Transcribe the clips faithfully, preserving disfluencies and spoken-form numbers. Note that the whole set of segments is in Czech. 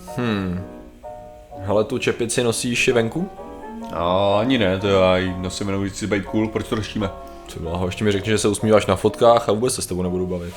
Hmm. Hele, tu čepici nosíš i venku? A ani ne, to já ji nosím jenom si být cool, proč to řešíme? Co bláho, ještě mi řekni, že se usmíváš na fotkách a vůbec se s tebou nebudu bavit.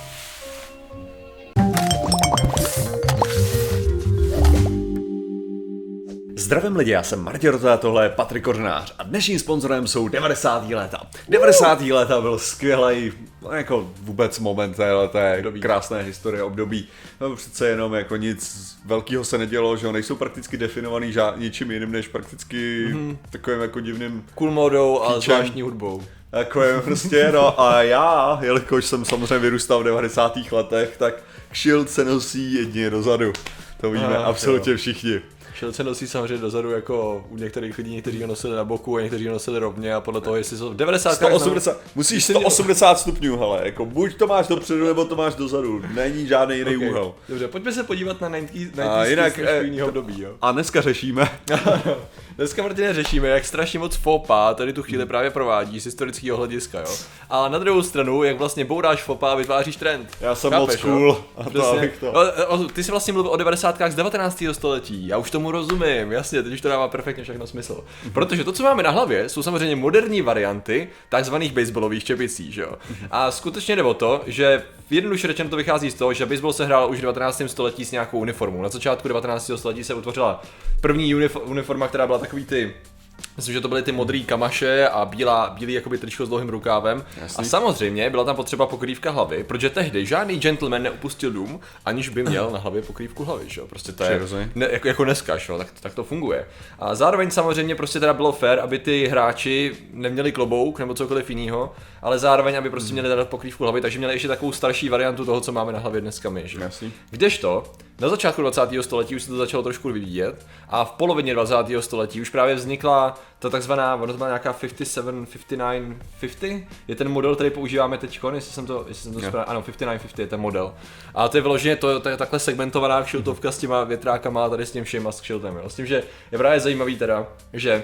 Zdravím lidi, já jsem Martin Rota, tohle je Patrik Kořenář a dnešním sponzorem jsou devadesátá léta. devadesátá léta byl skvělý, no jako vůbec moment téhle té krásné historie, období. No přece jenom jako nic velkého se nedělo, že nejsou prakticky definovaný žád, ničím jiným než prakticky mm-hmm. takovým jako divným cool modou a zvláštní hudbou. Takovým prostě, no a já, jelikož jsem samozřejmě vyrůstal v devadesátých letech, tak kšilt se nosí jedině dozadu. To víme ah, absolutně jo. Všichni. Šilt se nosí samozřejmě dozadu jako u některých lidí, někteří ho nosili na boku a někteří ho nosili rovně a podle toho, jestli jsou v devadesátkách... sto osmdesát, musíš sto osmdesát stupňů, hele, jako buď to máš dopředu, nebo to máš dozadu, není žádný jiný okay. úhel. Dobře, pojďme se podívat na devadesátých období, jo. A dneska řešíme. Dneska, Martine, řešíme, jak strašně moc faux pas tady tu chvíli právě provádí z historického hlediska, jo. A na druhou stranu, jak vlastně bouráš faux pas, vytváříš trend. Já jsem Chápeš, moc cool. A to, to. No, ty jsi vlastně mluvil o devadesátkách z devatenáctého století, já už tomu rozumím, jasně, teď už to dává perfektně všechno smysl. Mm-hmm. Protože to, co máme na hlavě, jsou samozřejmě moderní varianty takzvaných baseballových čepicí, že jo. Mm-hmm. A skutečně jde o to, že jednoduše řečeno to vychází z toho, že baseball se hrál už v devatenáctém století s nějakou uniformou. Na začátku devatenáctého století se utvořila první unif- uniforma, která byla takový ty, myslím, že to byly ty modrý kamaše a bílá, bílý jakoby tričko s dlouhým rukávem. Jasný. A samozřejmě byla tam potřeba pokrývka hlavy, protože tehdy žádný gentleman neopustil dům, aniž by měl na hlavě pokrývku hlavy, že jo. Prostě to je ne, jako, jako dneska, že jo, tak, tak to funguje. A zároveň samozřejmě prostě teda bylo fér, aby ty hráči neměli klobouk nebo cokoliv jiného, ale zároveň aby prostě měli dát pokrývku hlavy, takže měli ještě takovou starší variantu toho, co máme na hlavě dneska my, že? Jasný. Kdežto na začátku dvacátého století už se to začalo trošku vyvíjet a v polovině dvacátého století už právě vznikla ta takzvaná, ono to byla nějaká padesát sedm, padesát devět, padesát, je ten model, který používáme teď, jestli jsem to, jestli jsem to správně, ano, padesát devět padesát je ten model. A to je vyloženě, to, to je takhle segmentovaná kšiltovka s těma větrákama, tady s tím všema s kšiltem, jo. S tím, že je právě zajímavý teda, že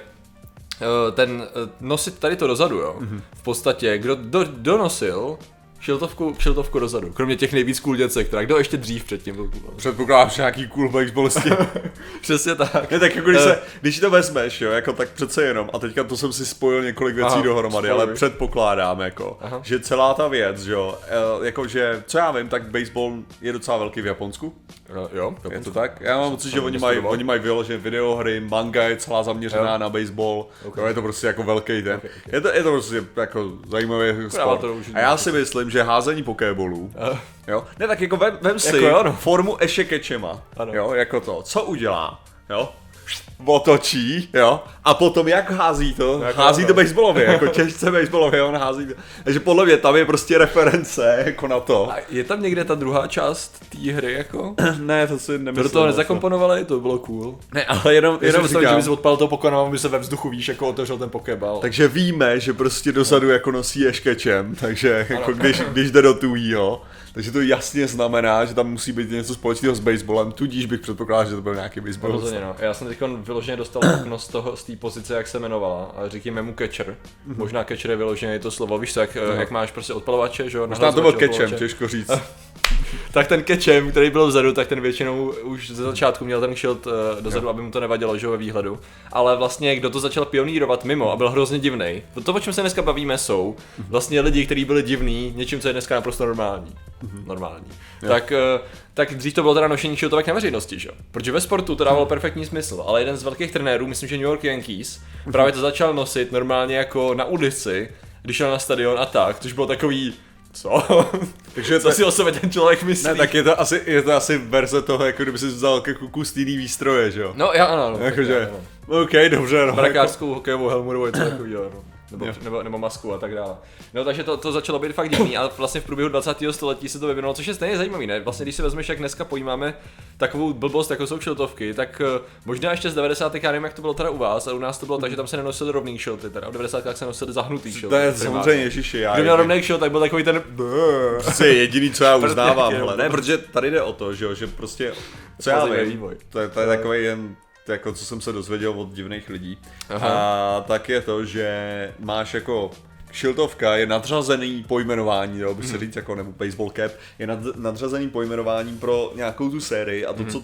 ten nosit tady to dozadu, jo, v podstatě, kdo do, donosil Kšiltovku, kšiltovku dozadu, kromě těch nejvíc cool děcek, teda kdo ještě dřív předtím byl cool? Předpokládám, že nějaký cool baseballisti. Přesně tak. Ne, tak jako když, se, když to vezmeš, jo, jako tak přece jenom, a teďka to jsem si spojil několik věcí Aha, dohromady, spojil. Ale předpokládám, jako, Aha. že celá ta věc, že jo, jako že, co já vím, tak baseball je docela velký v Japonsku. Jo, jo je to tak? Já mám pocit, že oni mají, oni mají vyložené videohry, manga je celá zaměřená jo. na baseball, okay. jo, je to prostě jako velký ten. Okay, okay. Je, to, je to prostě jako zajímavý sport. A já si myslím, že házení pokébolů, uh. jo, ne tak jako vem, vem si jako, no. formu Ešekečema, jo, jako to, co udělá, jo, otočí, jo, a potom jak hází to, jako hází to, to baseballově, jako těžce baseballově, on hází to, takže podle mě tam je prostě reference, jako na to. A je tam někde ta druhá část té hry, jako? Ne, to si nemyslím. To do toho nezakomponovali, to bylo cool. Ne, ale jenom, jenom říkám, že bys odpalil toho Pokémona, aby se ve vzduchu, víš, jako otevřel ten Pokéball. Takže víme, že prostě dozadu jako nosí Eškečem, takže jako když, když jde do tujího. Takže to jasně znamená, že tam musí být něco společného s baseballem, tudíž bych předpokládal, že to byl nějaký baseball. Rozhodně, no. Já jsem teď vyloženě dostal okno z toho, z té pozice, jak se jmenovala, a říkáme mu catcher. Mm-hmm. Možná catcher je vyloženě to slovo, víš co, jak, no. jak máš prostě odpalovače, že jo? Možná to byl catchem, těžko říct. Tak ten catchem, který byl vzadu, tak ten většinou už ze začátku měl ten kšilt uh, dozadu, jo. aby mu to nevadilo, že jo, ve výhledu. Ale vlastně, kdo to začal pionírovat mimo a byl hrozně divnej. To, o čem se dneska bavíme, jsou vlastně lidi, kteří byli divní něčím, co je dneska naprosto normální. Mm-hmm. Normální. Tak, uh, tak dřív to bylo teda nošení kšiltovek na veřejnosti, že jo? Protože ve sportu to dávalo perfektní smysl, ale jeden z velkých trenérů, myslím, že New York Yankees, právě to začal nosit normálně jako na ulici, když šel na stadion a tak, což bylo takový co? Takže co to, si o sobě ten člověk myslí? Ne, tak je to asi, je to asi verze toho, jako kdyby si vzal jako kus jiný výstroje, že jo? No, já ano. No, jakože, OK, dobře, no. Brakářskou jako hokejovou helmu nebo něco takového, no. Nebo, nebo, nebo masku a tak dále. No takže to, to začalo být fakt divný a vlastně v průběhu dvacátého století se to vyvinulo, což je stejně zajímavý, ne? Vlastně když si vezmeš, jak dneska pojímáme takovou blbost, jako jsou kšiltovky, tak uh, možná ještě z devadesátých já nevím, jak to bylo teda u vás, ale u nás to bylo tak, že tam se nenosily rovný kšilty, teda v devadesátkách se nosily zahnutý kšilty. To je samozřejmě ježiši, já. Kdo měl rovný kšilt, tak byl takový ten prostě jediný, co já uznávám, hele, ne, protože tady jde o to, že, že prostě, co já vím, to je, to je takový jen jako co jsem se dozvěděl od divných lidí. Aha. A tak je to, že máš jako kšiltovka je nadřazený pojmenování, jo, by se říct jako nebo baseball cap, je nad, nadřazený pojmenováním pro nějakou tu sérii a to, mm. co ty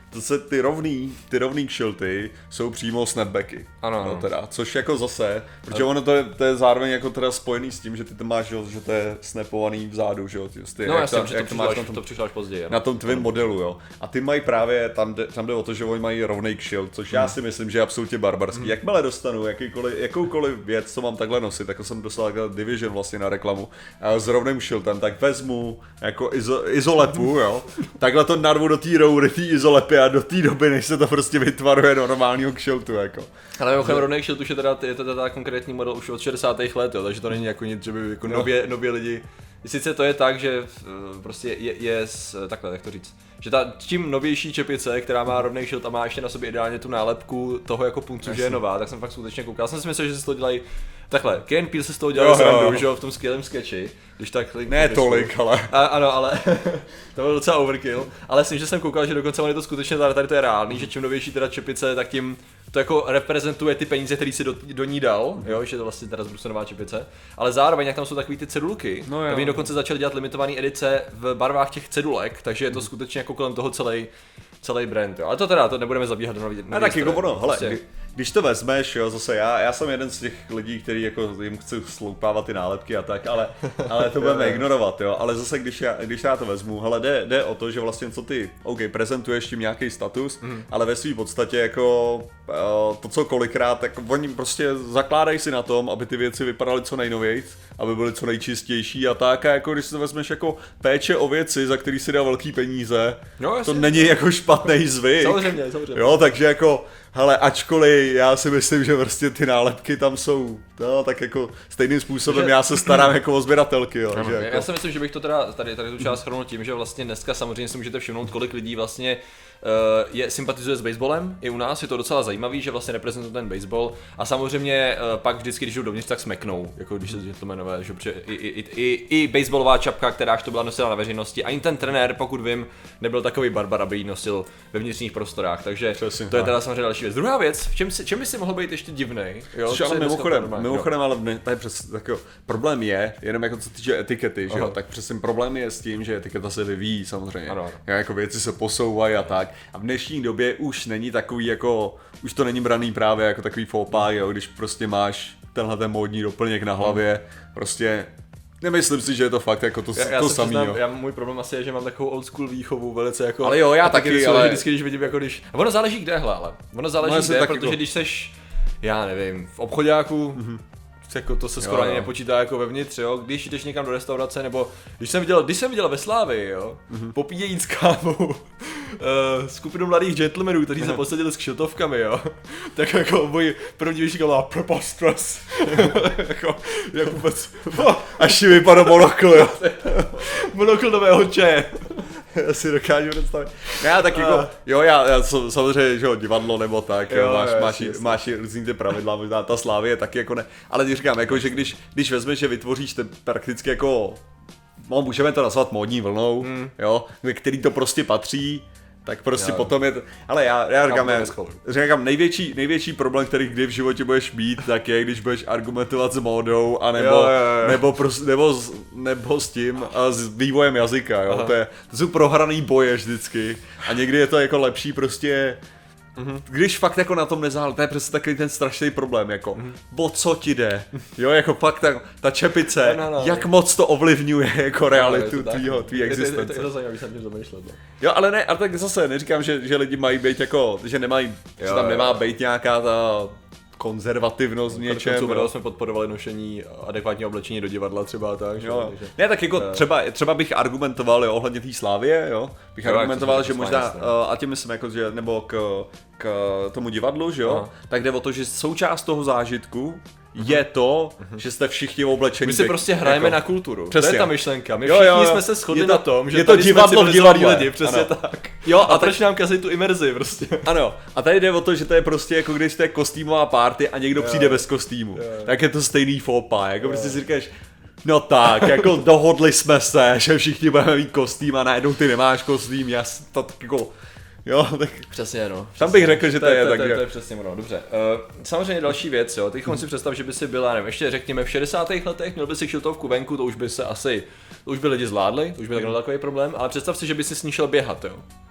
to se ty rovný, ty rovný kšilty jsou přímo snapbacky. Ano, no, ano. teda, což jako zase, protože ono to je, to je zároveň jako teda spojený s tím, že ty to máš, že to je snapovaný vzadu, že jo, ty, No jak jasně, ta, že to jak to máš přišlo, na až, tom, to přišlo až později. na tom tvém modelu, jo. A ty mají právě, tam jde, tam jde o to, že oni mají rovnej kšilt, což já si myslím, že je absolutně barbarský. Hmm. Jakmile dostanu jakýkoliv, jakoukoliv věc, co mám takhle nosit, tak jsem dostal takhle Division vlastně na reklamu a s rovným kšiltem, tak vezmu jako izo, izolepu, jo. Takhle to narvu do té roury, té izolepy a do té doby, než se to prostě vytvaruje do normálního kšiltu, jako. Ale mimochodem rovnej kšilt už je teda, je to teda konkrétní model už od šedesátých let, jo, takže to není jako nic, že by jako nově, nově lidi. Sice to je tak, že prostě je, je s, takhle, jak to říct, že ta čím novější čepice, která má rovnej kšilt a má ještě na sobě ideálně tu nálepku toho jako punktu, že je nová, tak jsem fakt skutečně koukal. Já jsem si myslel, že si to dělají takhle, Key and Peele se z toho dělal srandu, že jo, v tom skvělém sketchi, když tak... Ne tolik, ale... A, ano, ale to byl docela overkill, ale myslím, že jsem koukal, že dokonce on je to skutečně, tady, tady to je reálný, že čím novější teda čepice, tak tím to jako reprezentuje ty peníze, které si do, do ní dal, jo, že to vlastně teda zbrusenová čepice, ale zároveň jak tam jsou takový ty cedulky, no tak oni dokonce začali dělat limitované edice v barvách těch cedulek, takže je to skutečně jako kolem toho celý celý brand, jo. Ale to teda, to nebudeme zabíhat do nový. A tak jako ono, hele, prostě... když to vezmeš, jo, zase já, já jsem jeden z těch lidí, který jako jim chci sloupávat ty nálepky a tak, ale, ale to budeme ignorovat, jo, ale zase když já, když já to vezmu, hele, jde, jde o to, že vlastně co ty, OK, prezentuješ tím nějaký status, mm. ale ve své podstatě jako to, co kolikrát, tak oni prostě zakládají si na tom, aby ty věci vypadaly co nejnovější, aby byly co nejčistější a tak, a jako když si to vezmeš jako péče o věci, za který si dá velký peníze, no, to není jako špatný zvyk. Samozřejmě, samozřejmě. Jo, takže jako, hele, ačkoliv já si myslím, že prostě ty nálepky tam jsou, no, tak jako stejným způsobem že... já se starám jako o sběratelky, jo. Že já jako... si myslím, že bych to teda tady, tady tu část shrnul tím, že vlastně dneska samozřejmě si můžete všimnout, kolik lidí vlastně Uh, je sympatizuje s baseballem, i u nás je to docela zajímavý, že vlastně reprezentuje ten baseball a samozřejmě uh, pak vždycky, když jdou dovnitř, tak smeknou, jako když se gentlemanové, že i, i, i, i baseballová čapka, kteráž to byla nosila na veřejnosti, ani ten trenér, pokud vím, nebyl takový barbar, aby ji nosil ve vnitřních prostorách, takže Přesně, to je teda samozřejmě další věc. Druhá věc, v čem, si, čem by si mohl být ještě divnej, jo? Co ale mimochodem, mimochodem, ale ne, tady přes, tak jo, problém je, jenom jako co týče etikety, že jo, tak přesně problém je s tím, že etiketa se vyvíjí samozřejmě, ano. Jako věci se posouvají a tak. A v dnešní době už není takový jako, už to není braný právě jako takový faux pas, jo, když prostě máš tenhle ten módní doplněk na hlavě, prostě nemyslím si, že je to fakt jako to, já, já to samý, jo. Já, můj problém asi je, že mám takovou old school výchovu velice jako... Ale jo, já taky, ale... vždycky, když vidím jako když... A ono záleží kde, hele, ale ono záleží no, kde, protože jako... když seš, já nevím, v obchodáku, mm-hmm. jako to se skoro jo, ani jo. nepočítá jako vevnitř, jo, když jdeš někam do restaurace, nebo když jsem viděl, když jsem viděl ve Slávii, jo, mm-hmm. popíjejí s kávou uh, skupinu mladých gentlemanů, kteří se posadili s kšiltovkami, jo, tak jako můj první výška byla preposterous, jako, jak vůbec, až ti vypadl monokl, jo, monokl nového čaje. Já si dokážu představit. Já tak jako, jo, já, já samozřejmě, že jo, divadlo nebo tak, jo, máš, jo, máš, jasný, máš různý ty pravidla, možná ta Slávie taky jako ne, ale ti říkám, jako, že když, když vezmeš, že vytvoříš ten prakticky jako, no, můžeme to nazvat módní vlnou, hmm. jo, ve který to prostě patří, tak prostě jo. potom je to, ale já, já říkám, já, říkám největší, největší problém, který kdy v životě budeš mít, tak je, když budeš argumentovat s módou, anebo, jo, jo, jo. Nebo, pros, nebo, nebo s tím a s vývojem jazyka, jo, to, je, to jsou prohraný boje vždycky a někdy je to jako lepší prostě, mm-hmm. když fakt jako na tom nezáleží, to je přesně takový ten strašný problém, jako, mm-hmm. o co ti jde, jo, jako fakt ta, ta čepice, no, no, no. jak moc to ovlivňuje jako realitu no, tvýho, tvý existence. Je to zajímavý, jsem tím zamýšlet, no. Jo, ale ne, ale tak zase neříkám, že, že lidi mají být jako, že nemají, jo, že tam jo. nemá být nějaká ta konzervativnost v něčem. Konec jsme podporovali nošení adekvátního oblečení do divadla třeba tak, jo. Takže, ne, tak jako třeba, třeba bych argumentoval, jo, ohledně té Slávie, jo, bych jo, argumentoval, že možná, a tím myslím jako, že, nebo k, k tomu divadlu, že jo, aha. tak jde o to, že součást toho zážitku je to, uh-huh. že jste všichni oblečení. My si prostě hrajeme jako... na kulturu. Přesně. To je ta myšlenka. My jo, všichni jo, jo. jsme se shodli to, na tom, že je to tady divadlo jsme v divadle. Lidi, přesně ano. tak. Jo, a, a proč tak... nám kazí tu imerzi prostě. Ano. A tady jde o to, že to je prostě jako když jste kostýmová party a někdo jo. přijde bez kostýmu. Jo. Tak je to stejný faux pas. Jako jo. prostě si říkáš, no tak, jako dohodli jsme se, že všichni budeme mít kostým a najednou ty nemáš kostým, já to tak jako... Jo, tak přesně, no. Přesně. Tam bych řekl, že to, to je, to, tak. To, to, to je přesně ono, dobře. Uh, samozřejmě další věc, jo. Teď si představ, že by si byla, nevím, ještě řekněme v šedesátých letech, měl by si kšiltovku venku, to už by se asi, to už by lidi zvládli, to už by tak nebyl takový problém, ale představ si, že by si s ní šel běhat, jo.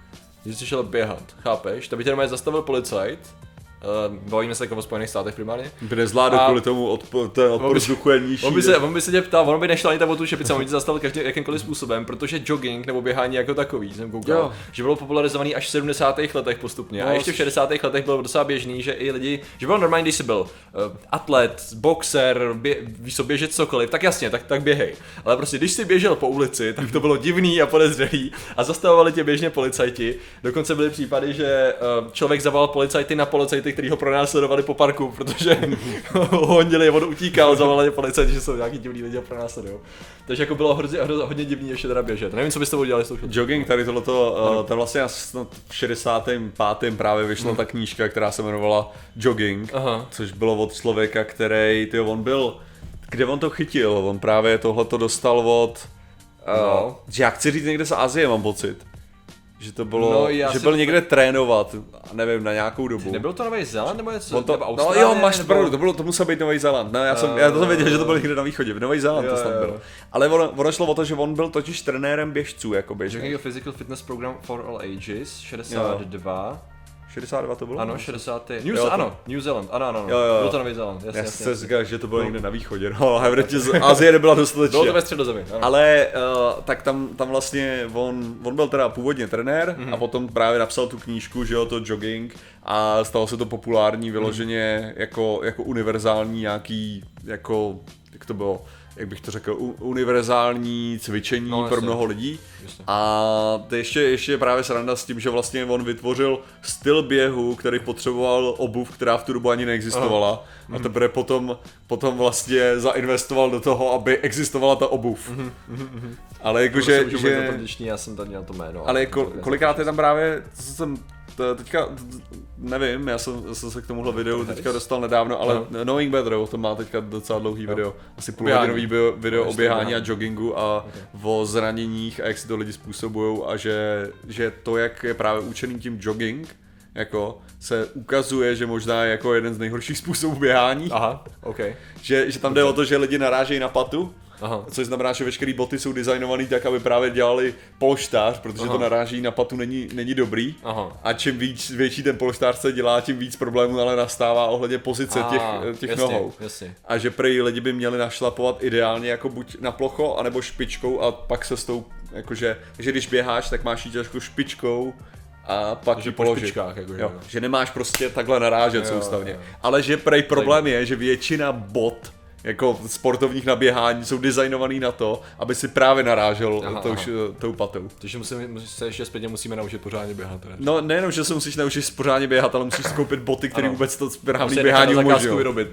že jsi šel běhat, chápeš? To by tě normálně zastavil policajt. Uh, bavíme se jako o Spojených státech primárně. By nezvládl kvůli tomu, odpor, ten odpor vzduchu je nižší. On by, se, on by se tě ptal, on by nešel ani tak o tu šepici, on by tě zastavil každý jakýmkoliv způsobem, protože jogging nebo běhání jako takový, jsem koukal, jo. že bylo popularizovaný až v sedmdesátých letech postupně. No, a ještě v šedesátých letech bylo docela běžný, že i lidi, že bylo normální, když jsi byl uh, atlet, boxer, bě, víš co, běžet cokoliv, tak jasně, tak, tak běhej. Ale prostě když jsi běžel po ulici, tak to bylo divný a podezřelý a zastavovali tě běžně policajti. Dokonce byly případy, že uh, člověk zavolal policajty na policajty, kteří ho pronásledovali po parku, protože ho honili, on utíkal, zavolali policajti, že jsou nějaký divný lidi a pronásledují. Takže jako bylo hodně, hodně divný ještě teda běžet. Nevím, co byste udělali s tou jogging, tady tohleto, uh, to vlastně v šedesátém pátém právě vyšla hmm. ta knížka, která se jmenovala Jogging, Aha. což bylo od člověka, který, tyjo, on byl, kde on to chytil, on právě tohleto dostal od, uh, no. že já chci říct někde z Asie, mám pocit. Že to bylo, no, že byl někde to... trénovat, nevím, na nějakou dobu. Nebyl to Nový Zéland nebo něco? To, nebo Austrálie, no jo, máš nebo... pravdu, to, bylo, to musel být Nový Zéland. No, já, jsem, uh, já to jsem věděl, že to bylo někde na východě, v Nový Zéland to snad bylo. Ale ono, ono šlo o to, že on byl totiž trenérem běžců, jakoby. Jogging Physical Fitness Program for All Ages, šedesát dva. šedesát dva to bylo? Ano, šedesát. New, jo, ano, New Zealand, ano, ano, ano. Jo, jo. Byl to Nový Zéland, jasně, já jasně. Já se říkal, že to bylo někde na východě, no, a evidentně z Asie nebyla dostatečně. Bylo to ve Středozemi, ano. Ale uh, tak tam, tam vlastně, on, on byl teda původně trenér mm-hmm. a potom právě napsal tu knížku, že jo, to jogging a stalo se to populární vyloženě mm. jako, jako univerzální nějaký, jako, jak to bylo, jak bych to řekl, univerzální cvičení no, pro mnoho lidí. Jasně. A to ještě, ještě právě sranda s tím, že vlastně on vytvořil styl běhu, který potřeboval obuv, která v tu dobu ani neexistovala. Aha. A teprve potom, potom vlastně zainvestoval do toho, aby existovala ta obuv. Mm-hmm, mm-hmm. Ale jakože... Že, že... já jsem tady měl to jméno. Ale kol, kolikrát je tam právě, co jsem teďka, nevím, já jsem, jsem se k tomuhle videu teďka dostal nedávno, ale no. Knowing Better, to má teďka docela dlouhý no. video, asi půlhodinový video, video o běhání a joggingu a okay. o zraněních a jak si to lidi způsobujou a že, že to, jak je právě učený tím jogging, jako se ukazuje, že možná je jako jeden z nejhorších způsobů běhání. Aha, okay. že, že tam jde o to, že lidi narážejí na patu. Aha. Což znamená, že veškeré boty jsou designované tak, aby právě dělali polštář, protože Aha. to naráží na patu není, není dobrý. Aha. A čím víc, větší ten polštář se dělá, tím víc problémů ale nastává ohledně pozice a, těch, těch jasně, nohou. Jasně. A že prý lidi by měli našlapovat ideálně jako buď na plocho, anebo špičkou a pak se s tou, jakože, že když běháš, tak máš jít jako špičkou a pak ji položit. Špičkách, jako, jo. Že nemáš prostě takhle narážet jo, soustavně. Jo. Ale že prej problém je, že většina bot jako sportovních na běhání jsou designovaný na to, aby si právě narážel aha, tou, aha. tou patou. Takže musíme, se ještě zpětně musíme naučit pořádně běhat. Teda. No nejenom, že se musíš naučit pořádně běhat, ale musíš skoupit boty, které vůbec to správný běhání umožňují.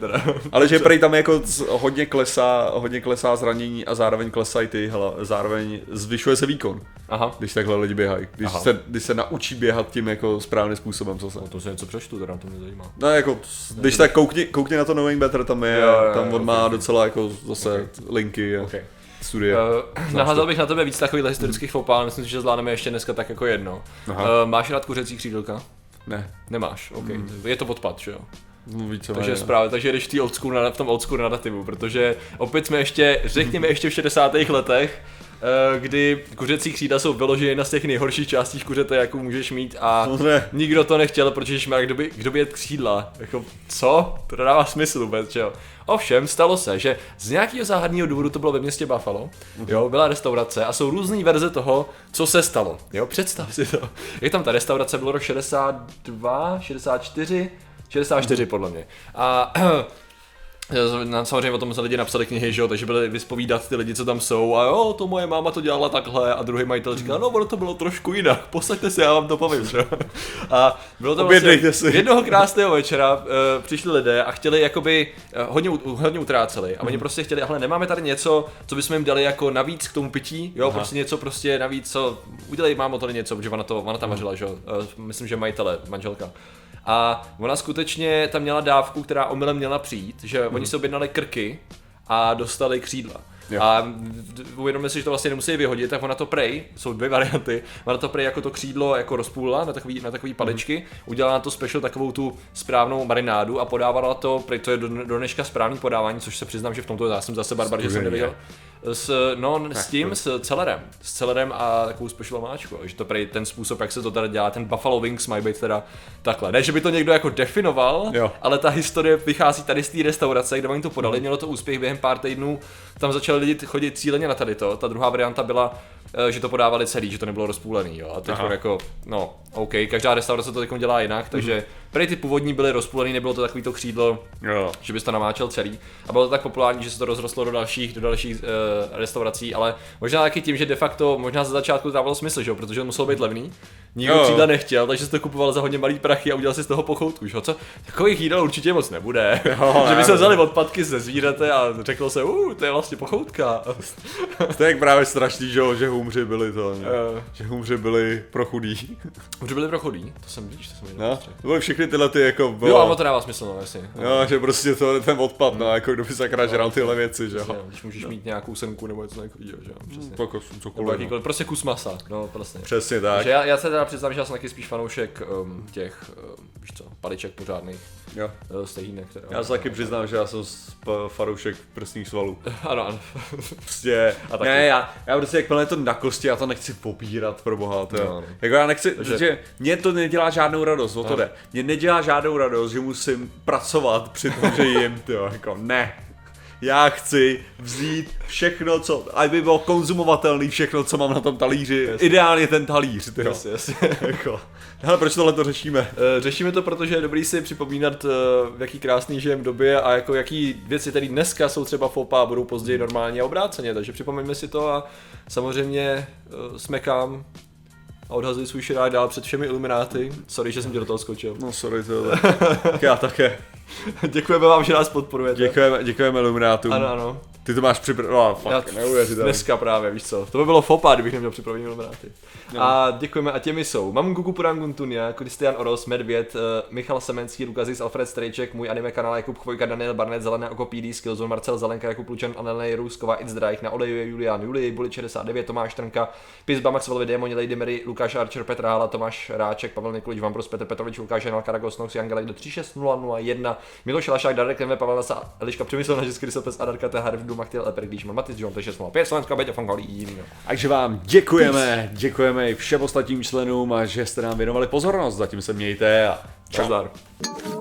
Ale že prej tam jako hodně klesá, hodně klesá zranění a zároveň klesají ty, hele, zároveň zvyšuje se výkon. Aha. Když takhle lidi běhají. Když se, když se naučí běhat tím jako správným způsobem, co se. No to se něco přečtu, teda to mě zajímá. No jako, když tak koukni, koukni na to Knowing Better, tam je, jo, jo, tam on okay. má docela jako zase okay. linky a okay. studie. Uh, Naházal bych na tebe víc takových historických faux pas, myslím si, že zvládneme ještě dneska tak jako jedno. Uh, máš rád kuřecí křídelka? Ne. Nemáš, ok. Hmm. Je to odpad, že jo? No, více takže je správně, takže jdeš v, old school, v tom old school narrativu, protože opět jsme ještě, řekněme ještě v šedesátých letech, kdy kuřecí křídla jsou vyloženy na z těch nejhorších částí kuřete, jakou můžeš mít a ne. nikdo to nechtěl, protože kdo by, kdo by jet křídla, jako co? To dává smysl vůbec, že jo? Ovšem, stalo se, že z nějakého záhadného důvodu to bylo ve městě Buffalo, jo, byla restaurace a jsou různé verze toho, co se stalo, jo, představ si to. Je tam ta restaurace, bylo rok šedesát dva, šedesát čtyři, šedesát čtyři podle mě a samozřejmě o tom se lidi napsali knihy, že jo, takže byli vyspovídat ty lidi, co tam jsou a jo, to moje máma to dělala takhle a druhý majitel říkal, no ono to bylo trošku jinak, posaďte se, já vám to povím, že jo. A bylo to vlastně jednoho krásného večera uh, přišli lidé a chtěli jakoby, uh, hodně, hodně utráceli a oni prostě chtěli, ale nemáme tady něco, co bychom jim dali jako navíc k tomu pití, jo, Aha. prostě něco prostě navíc, co, udělej mámo tady něco, protože ona, to, ona tam vařila, že jo, uh, myslím, že majitele, manželka. A ona skutečně tam měla dávku, která omylem měla přijít, že mm. oni se objednali krky a dostali křídla. Jo. A uvědomili si, že to vlastně nemusí vyhodit, tak ona to prej, jsou dvě varianty, ona to prej jako to křídlo jako rozpůlila na takový, na takový paličky, mm. udělala na to special takovou tu správnou marinádu a podávala to, prej to je do, do dneška správný podávání, což se přiznám, že v tomto já jsem zase barbar, že jsem nevěděl. S, no, s tím, s celerem. S celerem a takovou special máčku. Že to prej ten způsob, jak se to tady dělá, ten Buffalo Wings mají být teda takhle. Ne, že by to někdo jako definoval, jo. ale ta historie vychází tady z té restaurace, kde oni to podali, mělo to úspěch během pár týdnů, tam začali lidi chodit cíleně na tady to. Ta druhá varianta byla, že to podávali celý, že to nebylo rozpůlený, jo. A teď jako, no, OK, každá restaurace to teď dělá jinak, takže mm-hmm. prej ty původní byly rozpůlený, nebylo to takový to křídlo, jo. Že bys to namáčel celý. A bylo to tak populární, že se to rozrostlo do dalších, do dalších uh, restaurací, ale možná taky tím, že de facto možná ze začátku to dávalo smysl, že jo, protože to muselo být levný. Nikdo křídla nechtěl, takže si to kupoval za hodně malý prachy a udělal si z toho pochoutku, že? Co? Takových jídel určitě moc nebude. Jo, že by se vzali odpadky ze zvířete a řeklo se, uh, to je vlastně pochoutka. To je jak právě strašný, že, že humři byli to, uh. že humři byli pro chudý. Humři byli pro chudý? To jsem víš, to jsem no, to byly všechny tyhle ty jako... Bylo... Jo, ale to dává smysl, no, jasně. Jo, že prostě to ten odpad, no, jako kdo by sakra žral tyhle věci, že jo. Když můžeš mít nějakou srnku nebo něco takového, že jo, přesně. Jako cokoliv. No. Prostě kus masa, no, prostě. Přesně tak. Takže já, já se teda přiznám, že já jsem taky spíš fanoušek um, těch, um, víš co, paliček pořádných. Jo. Stejných, které. Já se taky přiznám, že já jsem fanoušek prsních svalů. Ano, ano. Prostě, a taky. Ne, já, já prostě jakmile je to na kosti, já to nechci popírat, pro boha, to no, no. Jako já nechci, takže... protože mě to nedělá žádnou radost, o to no. jde. Mě nedělá žádnou radost, že musím pracovat při tom, že jim, tyjo, jako ne. Já chci vzít všechno, co, aby bylo konzumovatelný všechno, co mám na tom talíři. Yes. Ideálně ten talíř, tyjo. Yes, yes. Jako. Ale proč tohle to řešíme? Uh, řešíme to, protože je dobrý si připomínat, uh, v jaký krásný žijem době a jako jaký věci, které dneska jsou třeba fopa a budou později normálně a obráceně. Takže připomeňme si to a samozřejmě uh, smekám a odhazuji svůj širák dál před všemi ilumináty. Sorry, že jsem tě do toho skočil. No sorry, to já také. Děkujeme vám, že nás podporujete. Děkujeme, děkujeme iluminátům. Ano, ano. Ty to máš připravené, no, fakt, neuvěřitelné. Dneska právě, víš co, to by bylo fopa, kdybych neměl připravený ilumináty. No. A děkujeme a těmi jsou Mam Gugu Puranguntunia, Kristian Oros, Medvěd, uh, Michal Semenský, Lukazis, Alfred Strejček, můj anime kanál Jakub Chvojka, Daniel Barnett, Zelené oko P D, Skillzone, Marcel Zelenka, Jakub Lučan, Anelej, Rusková, It's Drake, na oleju Julián, Julii, Bulit šedesát devět, Tomáš Trnka, Pizba, Maxwellovi, Démoni, Lady Mary, Lukáš Archer, Petr Hála, Tomáš Ráček, Pavel Mikulič, Vambros, Petr Petrovič, Lukáš Janal, Karagos, Nox, Jangelek do tři šest nula nula jedna, Miloš Lašák, Darek Neve, Pavel Nasa, Eliška Přemysl, Nažis Krysopes, Adarka, Tehar, Vdu, Machtiel, Eper, Když Matis John, šest nula pět, Slovensko, Beťa Fangolín. Takže vám děkujeme, děkujeme i všem ostatním členům a že jste nám věnovali pozornost. Zatím se mějte a čau. Zdar.